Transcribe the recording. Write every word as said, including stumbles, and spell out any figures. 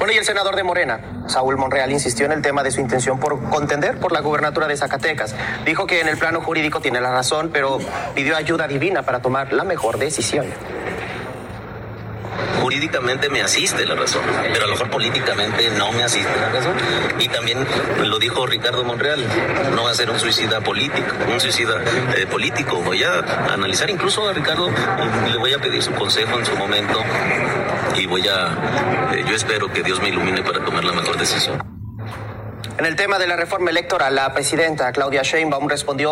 Bueno, y el senador de Morena, Saúl Monreal, insistió en el tema de su intención por contender por la gubernatura de Zacatecas. Dijo que en el plano jurídico tiene la razón, pero pidió ayuda divina para tomar la mejor decisión. Jurídicamente me asiste la razón, pero a lo mejor políticamente no me asiste la razón. Y también lo dijo Ricardo Monreal, no va a ser un suicida político, un suicida eh, político. Voy a analizar incluso a Ricardo, le voy a pedir su consejo en su momento y voy a, eh, yo espero que Dios me ilumine para tomar la mejor decisión. En el tema de la reforma electoral, la presidenta Claudia Sheinbaum respondió